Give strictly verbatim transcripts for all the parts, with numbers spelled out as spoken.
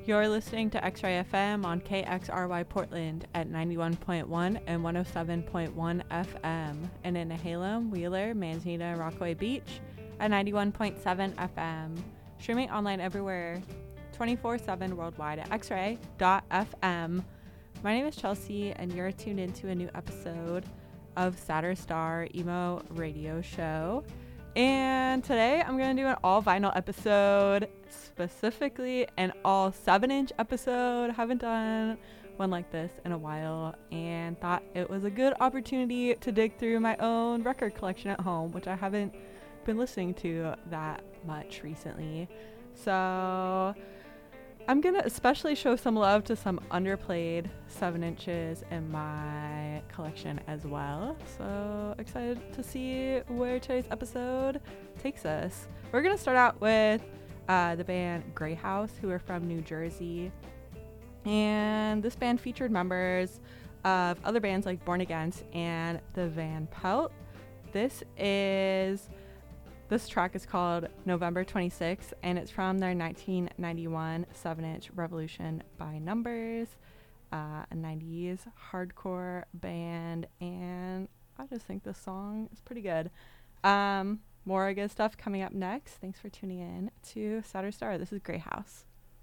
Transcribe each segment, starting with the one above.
You're listening to X-Ray F M on K X R Y Portland at ninety-one point one and one oh seven point one F M, and in Nehalem, Wheeler, Manzanita, Rockaway Beach at ninety-one point seven F M. Streaming online everywhere, twenty-four seven worldwide at x ray dot f m. My name is Chelsea, and you're tuned into a new episode of Saturn Star Emo Radio Show. And today I'm going to do an all vinyl episode, specifically an all seven inch episode. Haven't done one like this in a while, and thought it was a good opportunity to dig through my own record collection at home, which I haven't been listening to that much recently. So I'm going to especially show some love to some underplayed seven inches in my collection as well. So excited to see where today's episode takes us. We're going to start out with uh, the band Grey House, who are from New Jersey. And this band featured members of other bands like Born Against and the Van Pelt. This is... This track is called November twenty-sixth, and it's from their nineteen ninety-one seven inch Revolution by Numbers, uh, a nineties hardcore band, and I just think this song is pretty good. Um, more good stuff coming up next. Thanks for tuning in to Saturn Star. This is Grey House.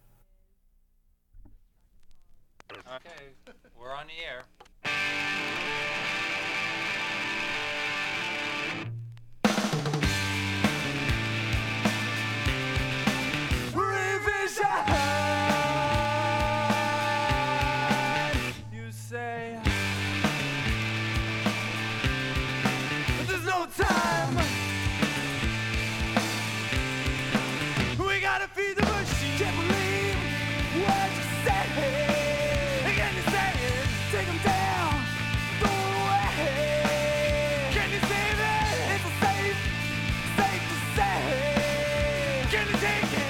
Okay, we're on the air. You say, but there's no time. We gotta feed the machine. Can't believe what you say. Can you say it? Take 'em down, throw it away. Can you save it? It's a safe, safe to say. Can you take it?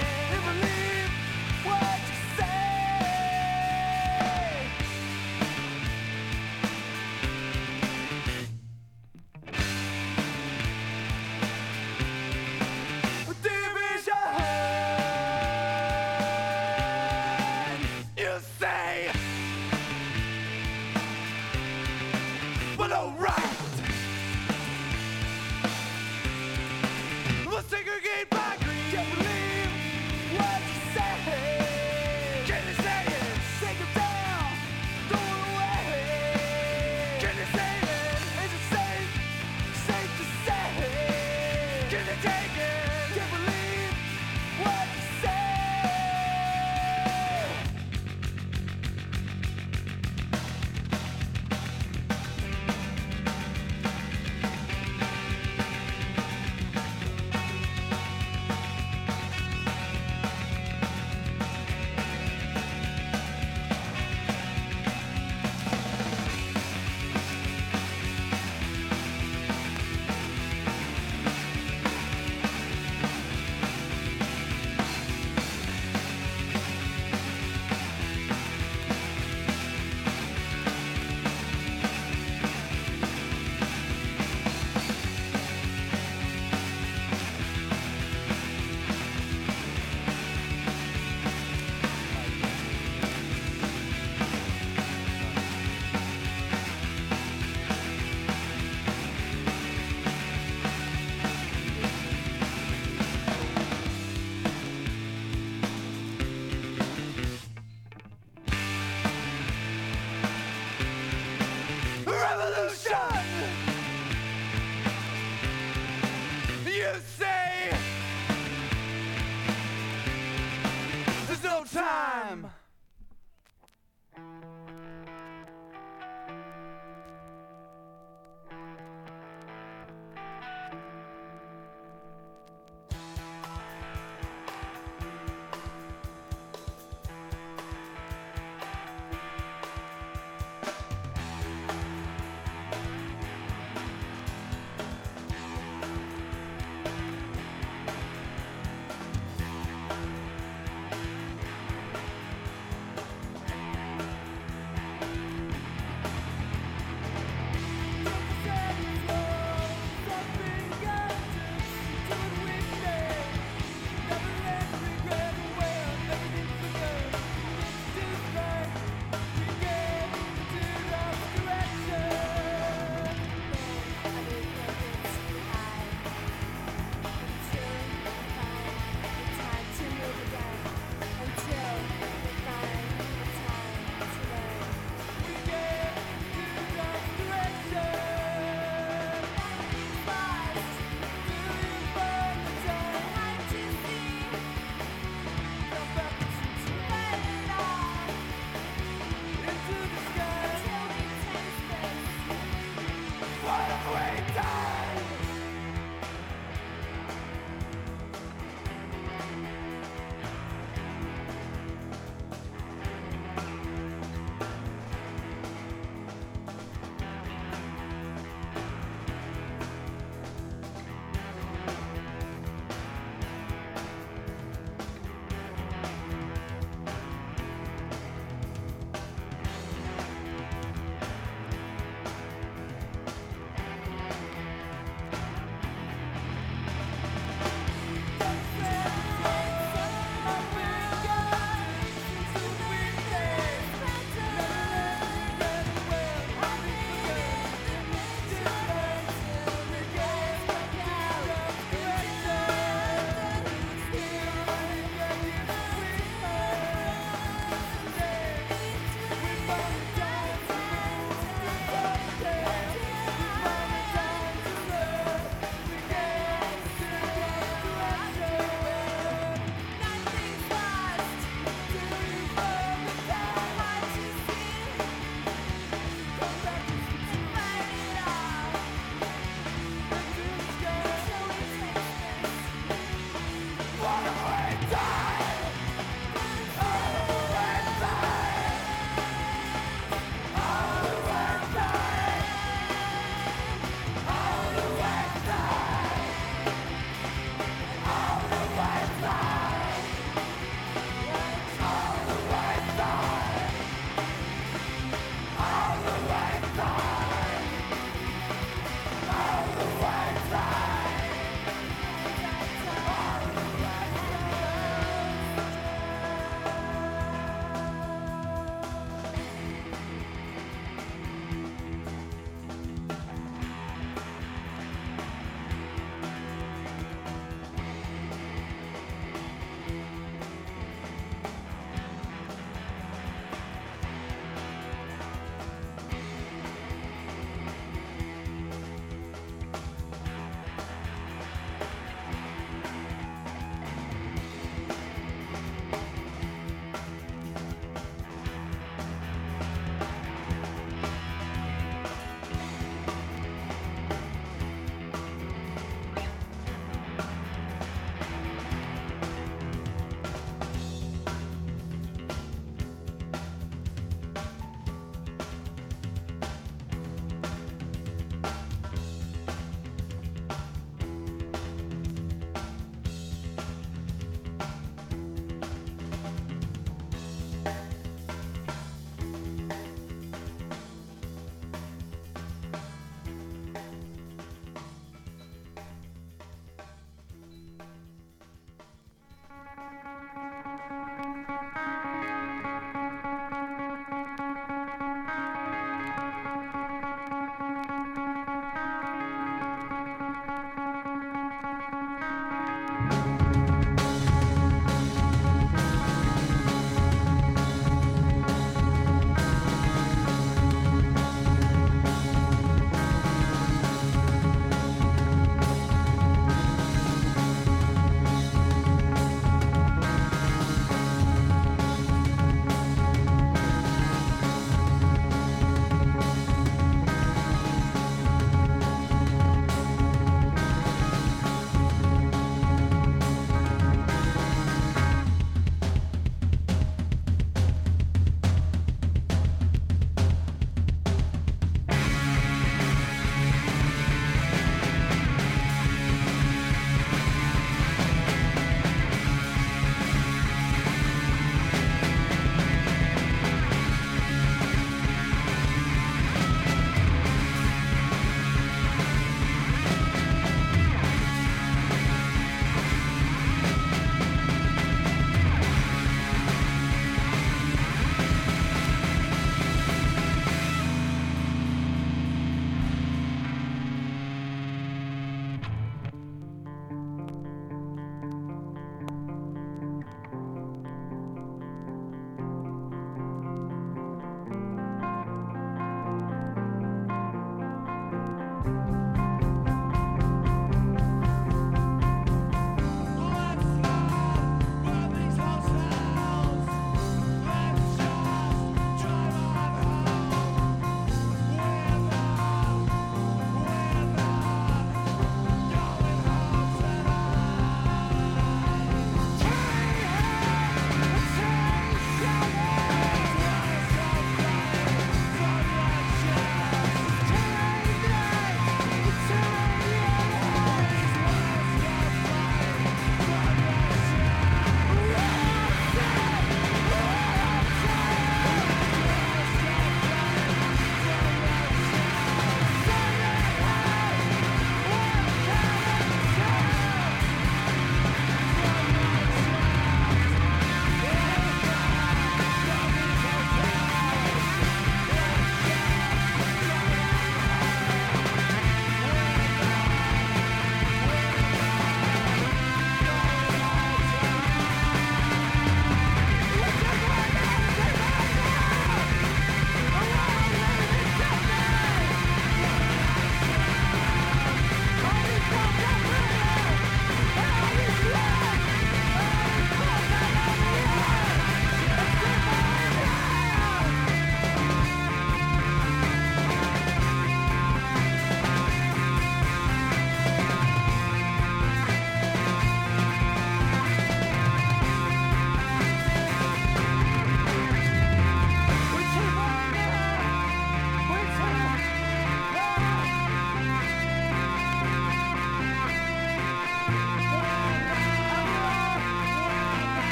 Time.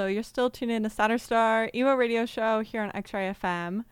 Hello, you're still tuned in to Saturn Star Emo Radio Show here on X-Ray F M.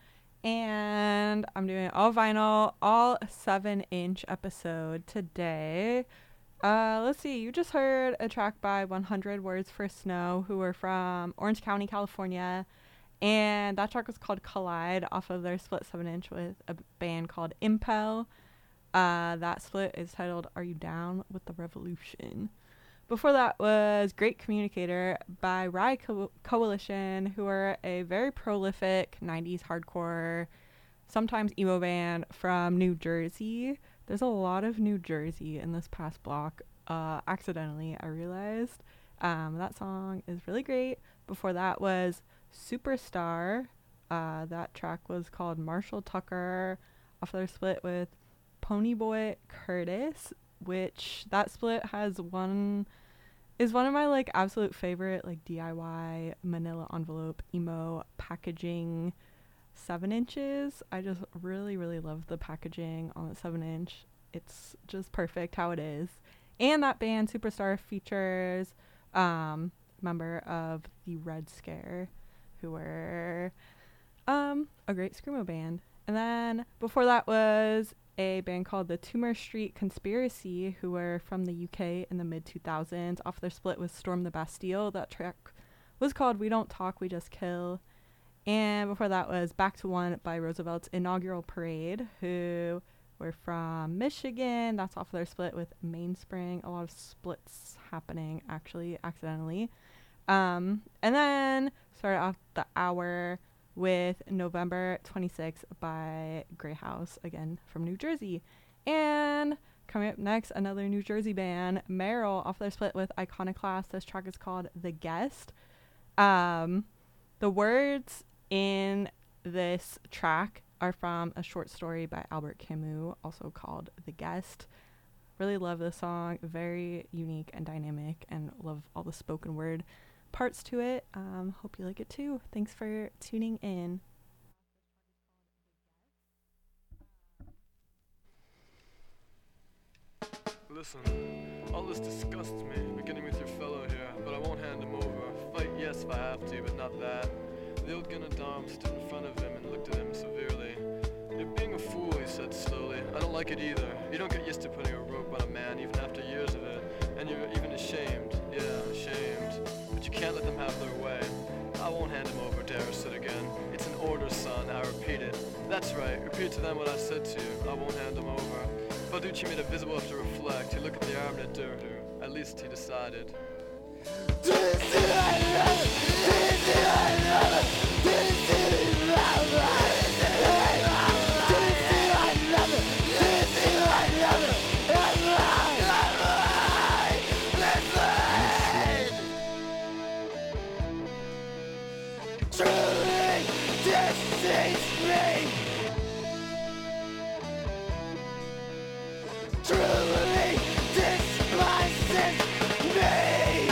And I'm doing all vinyl, all seven inch episode today. Uh, let's see, you just heard a track by one hundred Words for Snow, who are from Orange County, California. And that track was called Collide off of their split seven inch with a band called Impel. Uh, that split is titled Are You Down with the Revolution? Before that was Great Communicator by Rye Co- Coalition, who are a very prolific nineties hardcore, sometimes emo band from New Jersey. There's a lot of New Jersey in this past block. Uh, accidentally, I realized. Um, that song is really great. Before that was Superstar. Uh, that track was called Marshall Tucker off their split with Ponyboy Curtis, which that split has one is one of my like absolute favorite like D I Y manila envelope emo packaging seven inches. I just really really love the packaging on the seven inch. It's just perfect how it is. And that band Superstar features um member of the Red Scare, who were um a great screamo band. And then before that was a band called the Tumor Street Conspiracy, who were from the U K in the mid two thousands. Off their split was Storm the Bastille. That track was called We Don't Talk, We Just Kill. And before that was Back to One by Roosevelt's Inaugural Parade, who were from Michigan. That's off their split with Mainspring. A lot of splits happening, actually, accidentally. Um, and then started off the hour with November twenty-sixth by Grey House, again from New Jersey. And coming up next, another New Jersey band, Meryl, off their split with Iconoclast. This track is called The Guest. Um, the words in this track are from a short story by Albert Camus, also called The Guest. Really love this song, very unique and dynamic, and love all the spoken word parts to it. Um, hope you like it too. Thanks for tuning in. Listen, all this disgusts me, beginning with your fellow here, but I won't hand him over. Fight, yes, if I have to, but not that. The old Gunnar stood in front of him and looked at him severely. You're being a fool, he said slowly. I don't like it either. You don't get used to putting a rope on a man, even after years of it. And you're even ashamed. Yeah, ashamed. But you can't let them have their way. I won't hand him over, Darrison again. It's an order, son, I repeat it. That's right, repeat to them what I said to you. I won't hand him over. Balducci made it visible enough to reflect. He looked at the arm and it dirty. At least he decided. Truly despises me.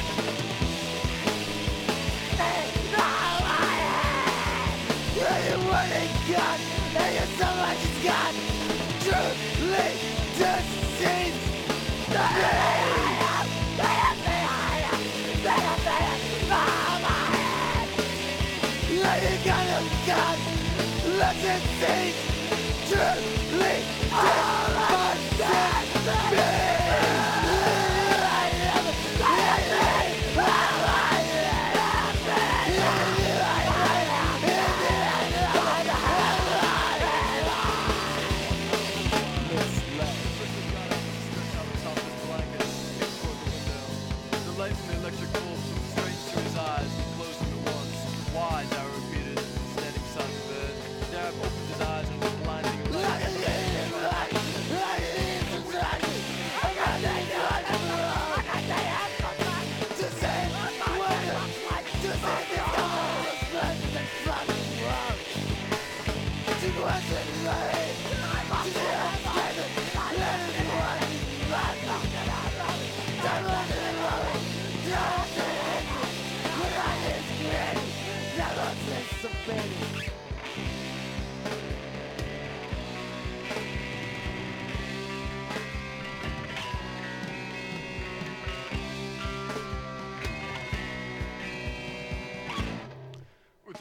And all I have, you wouldn't got, and you so much is gone. Truly deceives me. You gonna got, let it see. Truly despises me.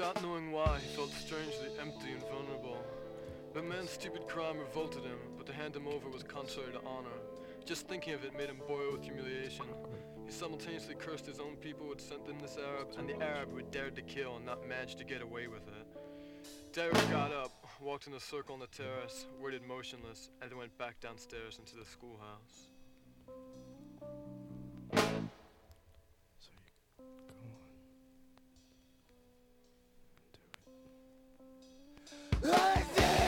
Without knowing why, he felt strangely empty and vulnerable. But man's stupid crime revolted him, but to hand him over was contrary to honor. Just thinking of it made him boil with humiliation. He simultaneously cursed his own people who had sent him this Arab, and the Arab who had dared to kill and not managed to get away with it. Daryl got up, walked in a circle on the terrace, waited motionless, and then went back downstairs into the schoolhouse. So you go on. Do it.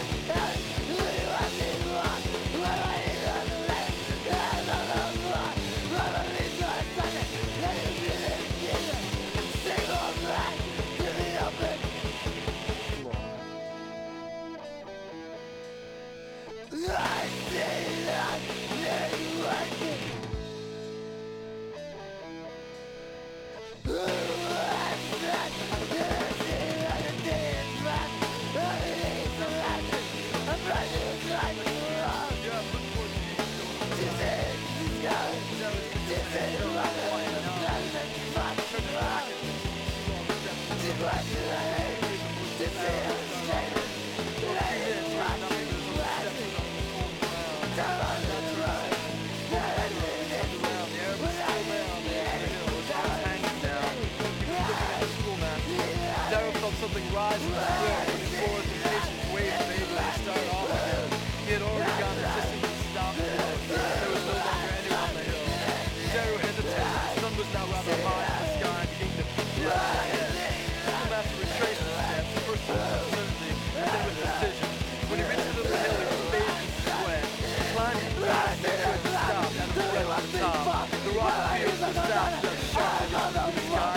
Something rise in his throat when his forward impatience waved vaguely to start off again. He had already gone the distance and stopped the hill. There was no longer anyone on the hill. Daryl hesitated. The sun was now rather high in the sky and beginning to peek down ahead. The schoolmaster retraced his steps, first with uncertainty, and then with precision. When he reached the little hill, he was bathed in sweat. Climbing fast, he tried to stop at a point on the top. The rock appeared to the south, just sharply into the sky.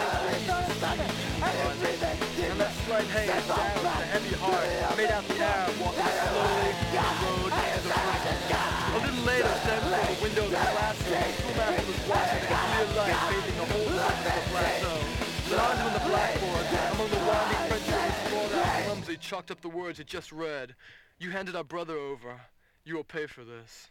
And that slight haze down with a heavy heart made out the Arab walking slowly from the road to the prison. A little later, standing from the window of the classroom, the schoolmaster was watching a clear light bathing the whole surface of the plateau. Beyond him on the blackboard, among the winding print that was scrawled out clumsily, chalked up the words he just read. You handed our brother over. You will pay for this.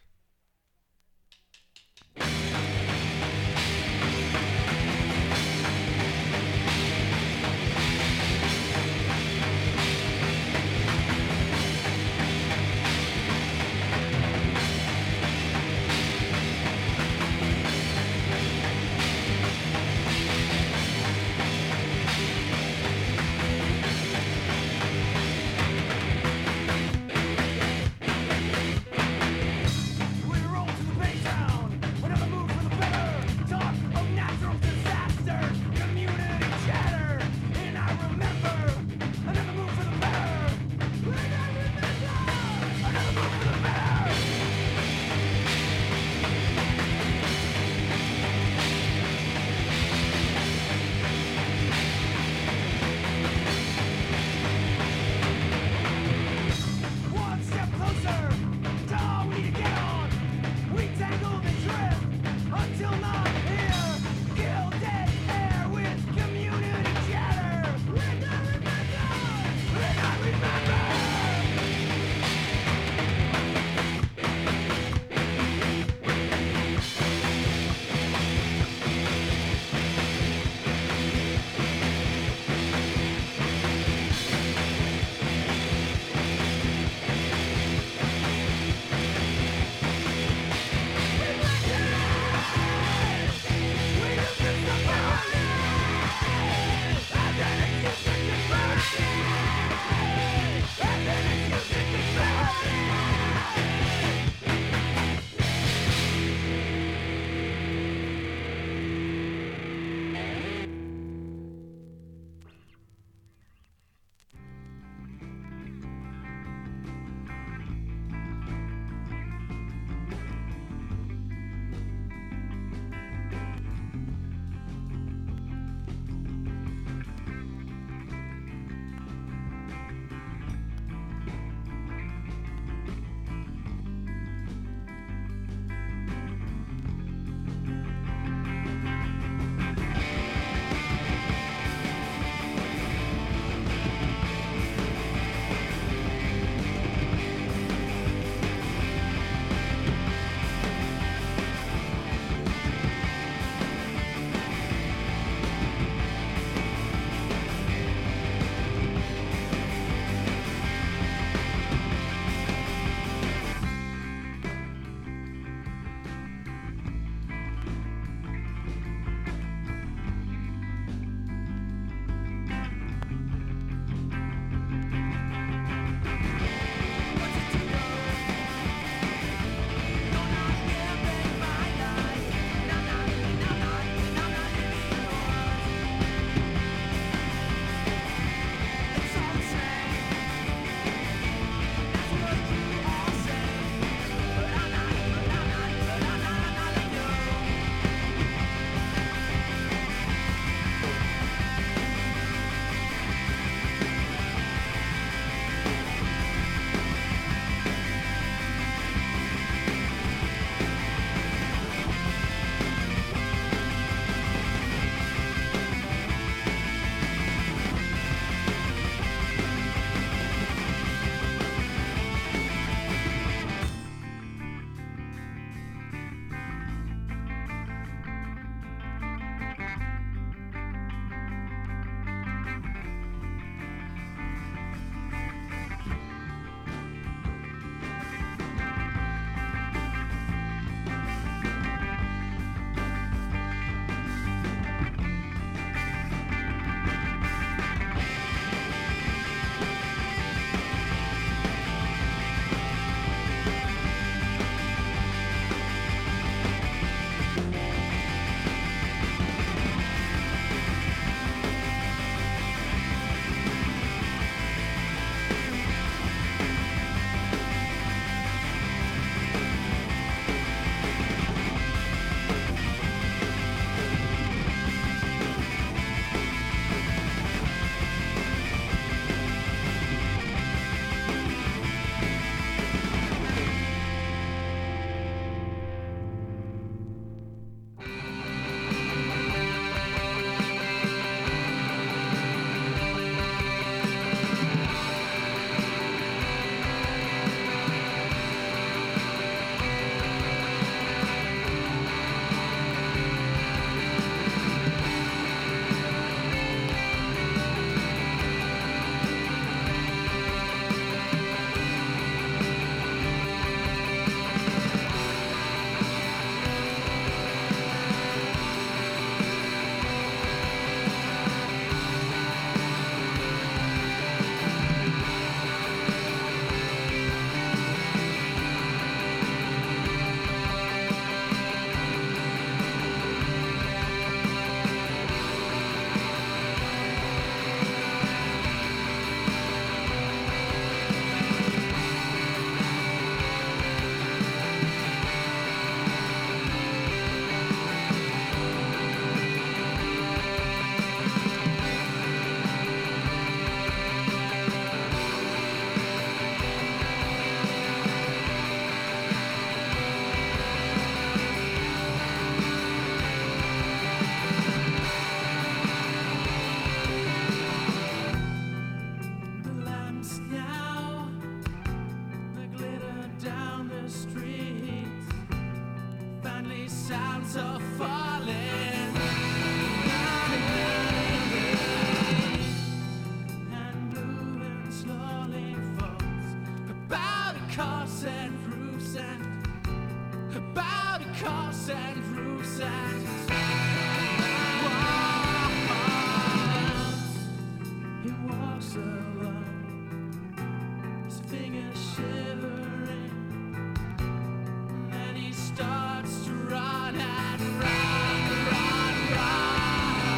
walks alone, his fingers shivering. Then he starts to run and run, run, run.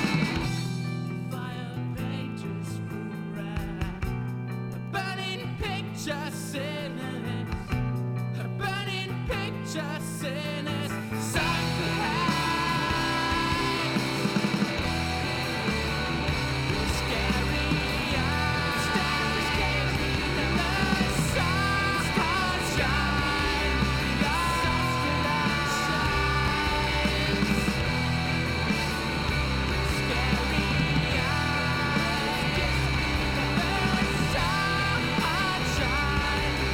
Fire pages room red, a burning picture sinners, a burning picture sinners. Sunshine.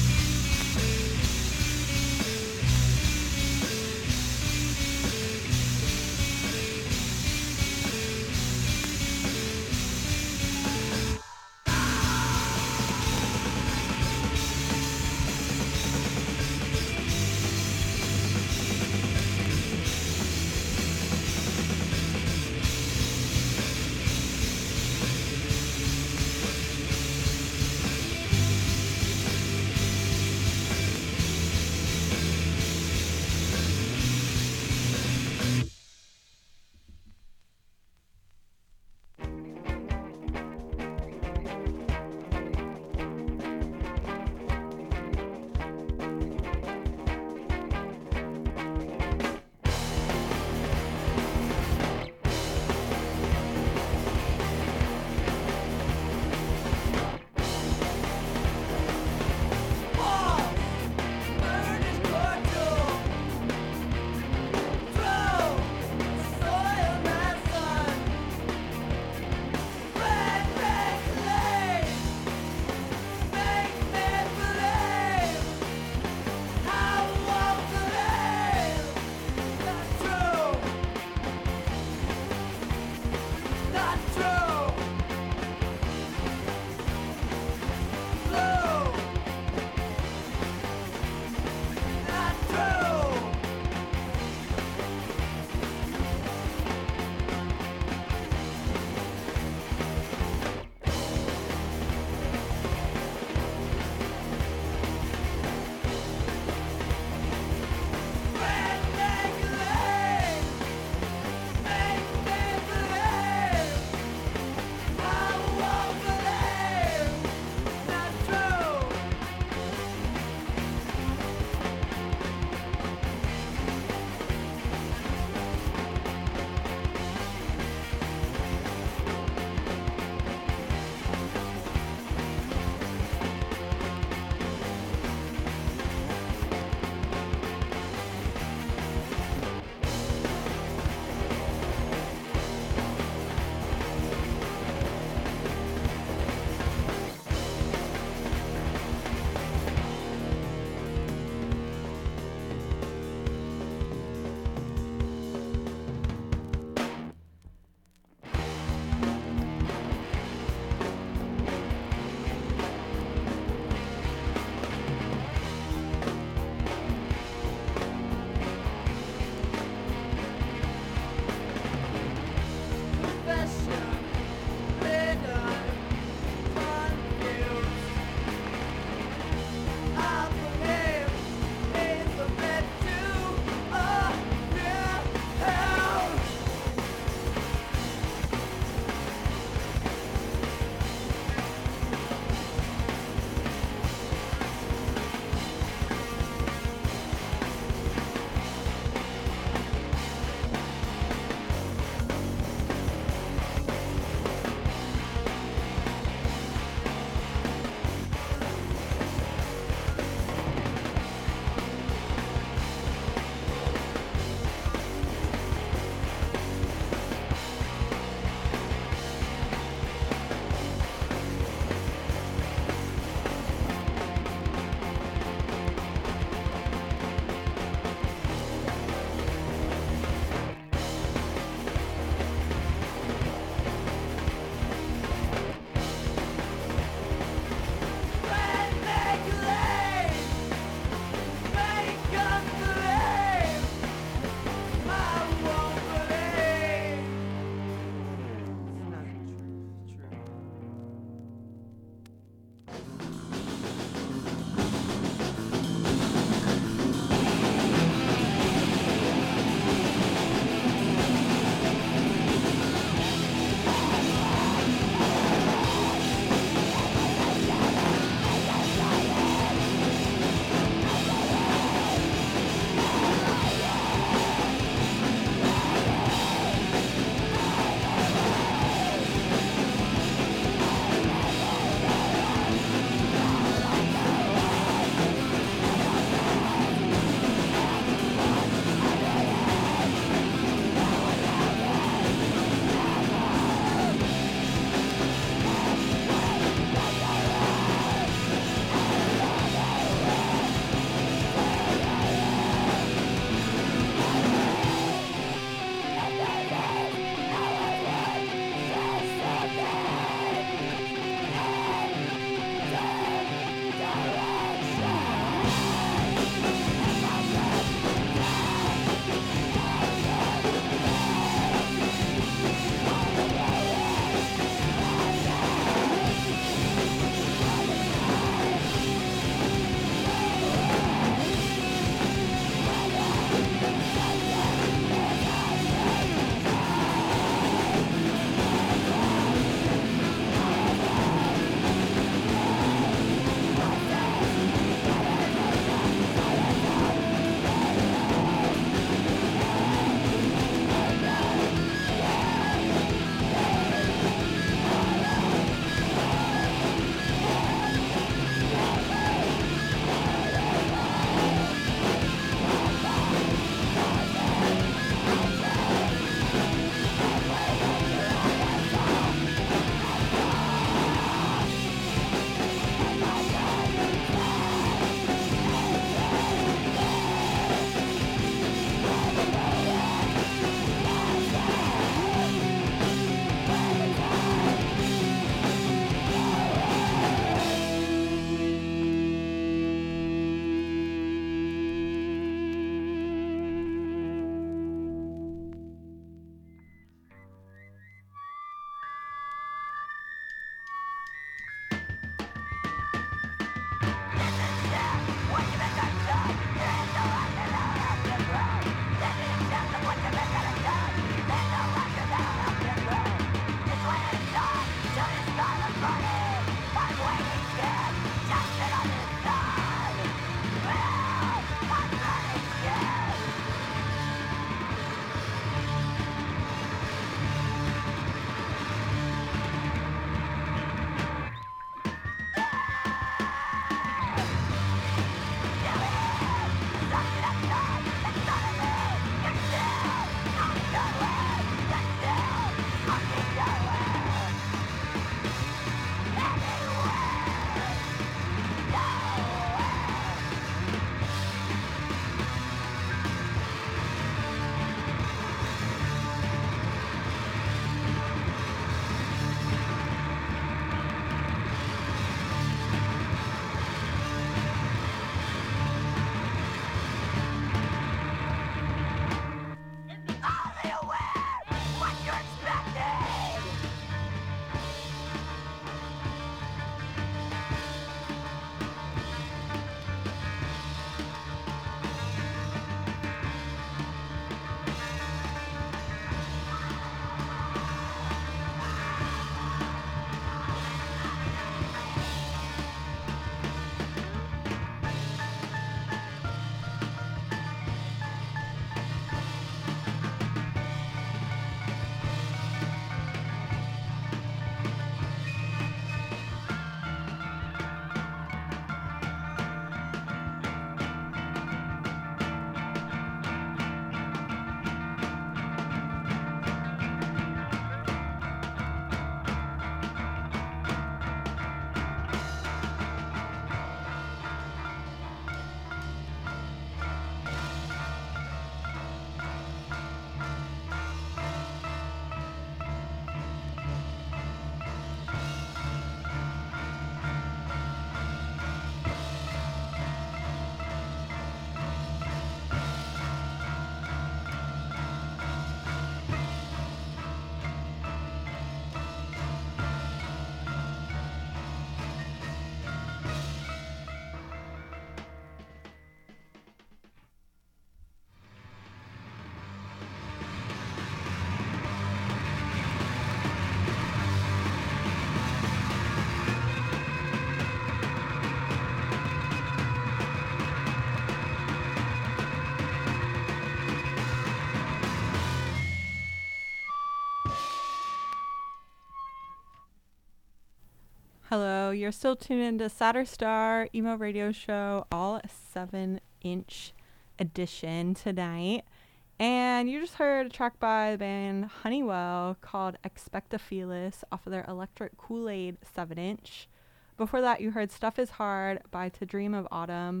Hello, you're still tuned into Saturn Star Emo Radio Show, all seven inch edition tonight. And you just heard a track by the band Honeywell called Expectophilis off of their Electric Kool-Aid seven inch. Before that, you heard Stuff Is Hard by To Dream of Autumn,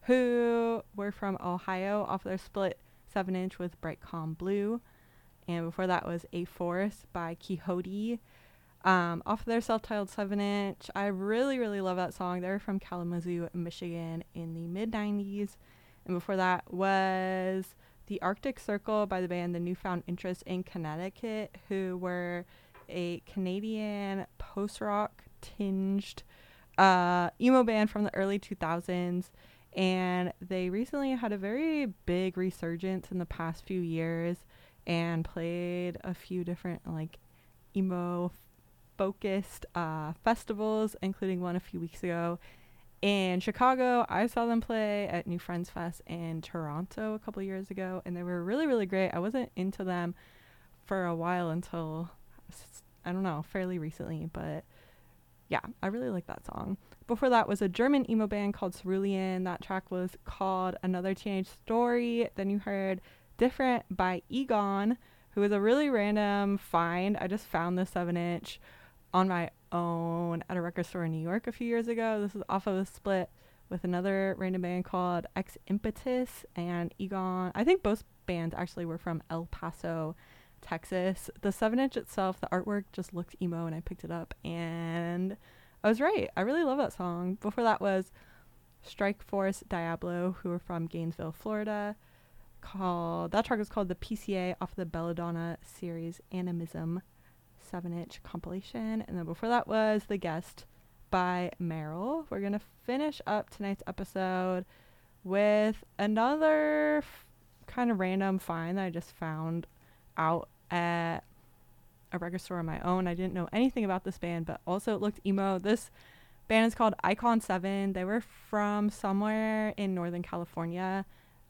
who were from Ohio off of their split seven inch with Bright Calm Blue. And before that was A Force by Quixote, um, off of their self-titled seven inch. I really, really love that song. They're from Kalamazoo, Michigan in the mid nineties. And before that was The Arctic Circle by the band The Newfound Interest in Connecticut, who were a Canadian post-rock tinged uh, emo band from the early two thousands. And they recently had a very big resurgence in the past few years and played a few different like emo focused uh, festivals, including one a few weeks ago in Chicago. I saw them play at New Friends Fest in Toronto a couple years ago, and they were really, really great. I wasn't into them for a while until, I don't know, fairly recently, but yeah, I really like that song. Before that was a German emo band called Cerulean. That track was called Another Teenage Story. Then you heard Different by Egon, who was a really random find. I just found this seven inch on my own at a record store in New York a few years ago. This is off of a split with another random band called Ex Impetus and Egon. I think both bands actually were from El Paso, Texas. The seven inch itself, the artwork just looked emo, and I picked it up and I was right. I really love that song. Before that was Strike Force Diablo, who were from Gainesville, Florida. Called that track was called The P C A off the Belladonna series Animism seven inch compilation. And then before that was The Guest by Meryl. We're gonna finish up tonight's episode with another f- kind of random find that I just found out at a record store on my own. I didn't know anything about this band, but also it looked emo. This band is called Icon seven. They were from somewhere in Northern California.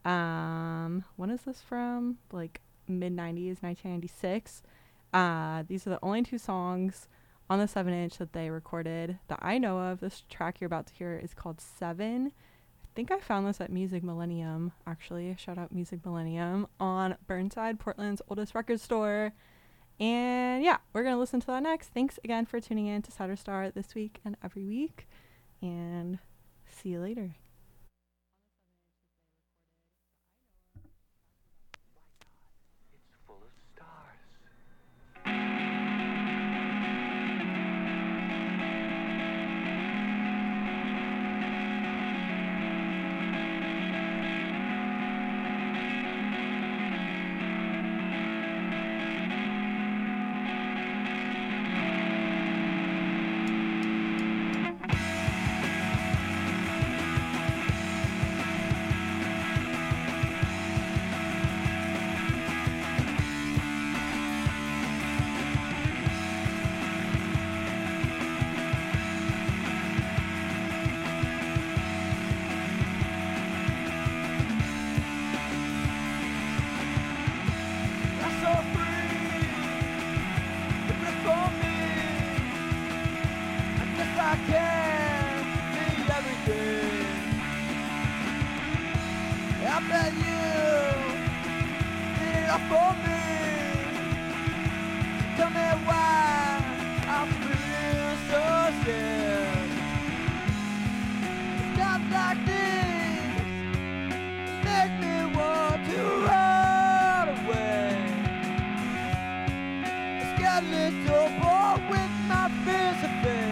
Um, when is this from? Like mid nineties, nineteen ninety-six. Uh, these are the only two songs on the seven inch that they recorded that I know of. This track you're about to hear is called Seven. I think I found this at Music Millennium, actually. Shout out Music Millennium on Burnside, Portland's oldest record store. And yeah, we're going to listen to that next. Thanks again for tuning in to Saturn Star this week and every week. And see you later. Little boy with my fears of